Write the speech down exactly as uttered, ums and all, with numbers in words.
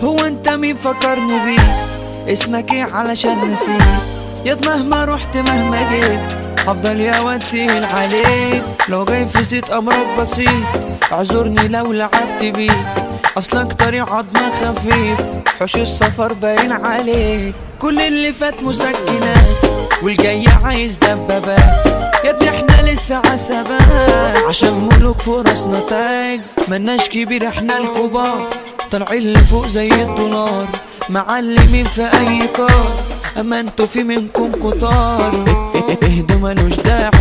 هو انت مين فكرني بيه؟ اسمك ايه علشان نسيت؟ ياض مهما رحت مهما جيت هفضل يا واد تقيل عليك. لو جاي في زيت امرك بسيط اعذرني لو لعبت بيك، اصلك طريق عضمة خفيف حوش السفر باين عليك. كل اللي فات مسكنات والجاي عايز دبابات، يا ابني احنا لسه عسبات عشان ملوك فرص نتايج. ملناش كبير احنا الكبار طالعين لفوق زي الدولار، معلمين في اي كار اما انتوا في منكم كتار. اهدوا ملوش داعي